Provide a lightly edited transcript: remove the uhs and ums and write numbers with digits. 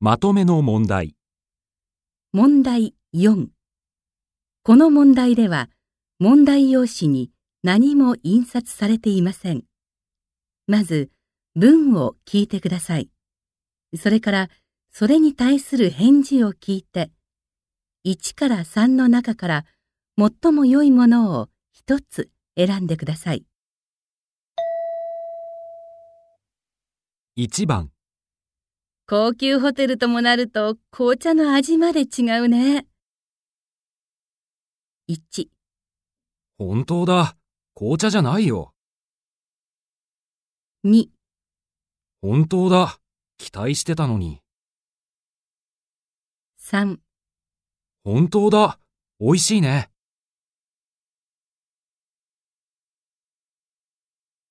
まとめの問題。 問題4。この問題では、問題用紙に何も印刷されていません。まず、文を聞いてください。それから、それに対する返事を聞いて、1から3の中から最も良いものを一つ選んでください。 1番、 高級ホテルともなると紅茶の味まで違うね。1、 本当だ。紅茶じゃないよ。 2、 本当だ。期待してたのに。 3。 本当だ。美味しいね。